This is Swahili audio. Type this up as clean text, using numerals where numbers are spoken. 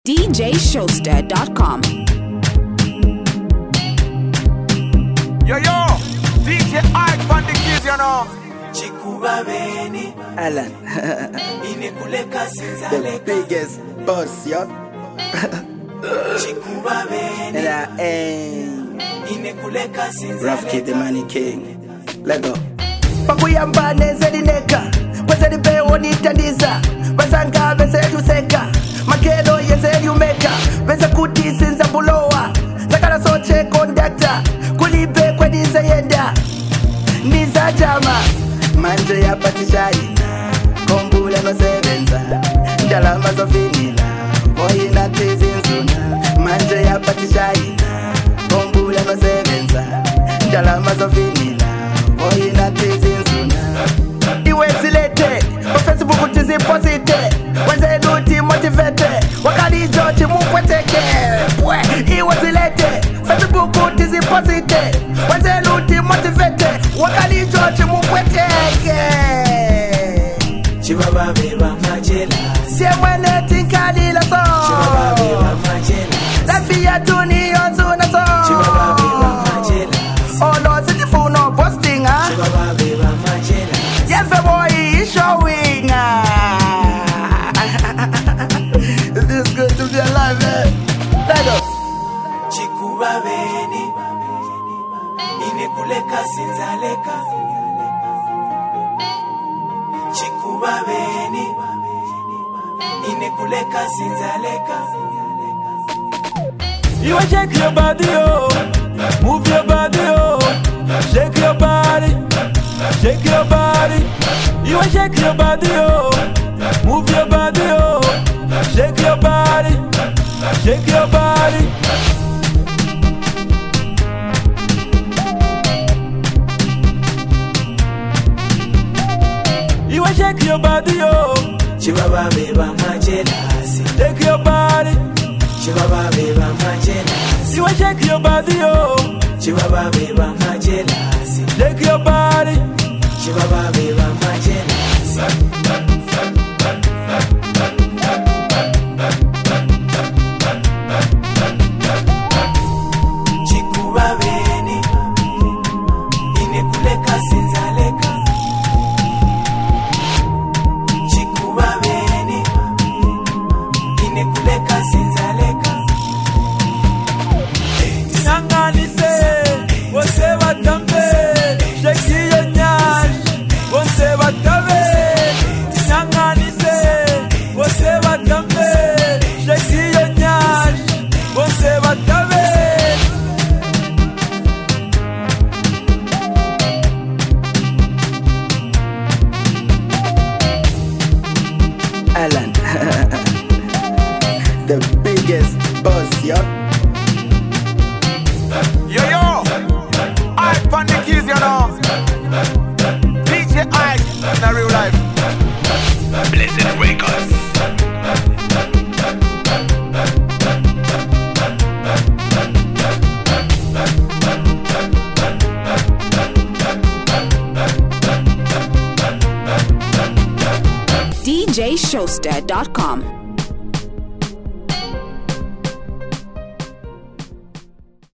DJShowster.com. Yo, DJ Ike on the keys, you know. Chikuba Beni Alan, Inekuleka Sinzaleka the biggest boss, yo. Chikuba Beni And I am Inekuleka Sinzaleka Rough Kid, the Money King. Let go. Pakuyamba nezedineka Wazedi bewo nitandiza Bazanga bezedu seka Makelo yezedu meka Beze kuti sinza bulowa Zakara soche kondakta Kulipe kwedize yenda Niza jama Manje ya patishai Kombula no sevenza Ndalama zofinila Moina tizi nzuna Manje ya patishai Kombula no sevenza Ndalama zofinila Moina tizi nzuna Iwe zilete Kwa Facebook tiziposite Wenze luti motivete Wakali jochi mukweteke Iwe zilete Facebook tiziposite Wenze luti motivete Wakali jochi mukweteke Chibaba beba majela Siye mwene tinkadila so Chibaba beba majela Lafia tuni yonzuna so Chibaba beba majela Oh no, city phone no posting ha Chibaba beba majela Yes, boy, he's showing. This is good to be alive, man. Let go. Chikuba Beni Inekuleka Sinzaleka Chikuba Beni Inekuleka Sinzaleka You wanna shake your body, oh. Move your body, oh. Shake your body. Shake your body. You wanna shake your body, oh. Move your body, oh. Shake your body. Shake your body. You wanna shake your body, oh. Chibaba beba majela Shake your body. Chibaba beba majela You wanna shake your body, oh. Chibaba beba majela Shake your body. Chibaba beba majela Chikuba Beni Inekuleka Sinzaleka Chikuba Beni Inekuleka Sinzaleka Nanganise, wose batambe, shake your nyash, wose batabe. Nanganise, wose batambe, shake your nyash, wose batabe. Alan, the biggest boss, yo. Yo, Ike on the keys, you know. DJ Ike in real life. Blessed Records. DJShowster.com.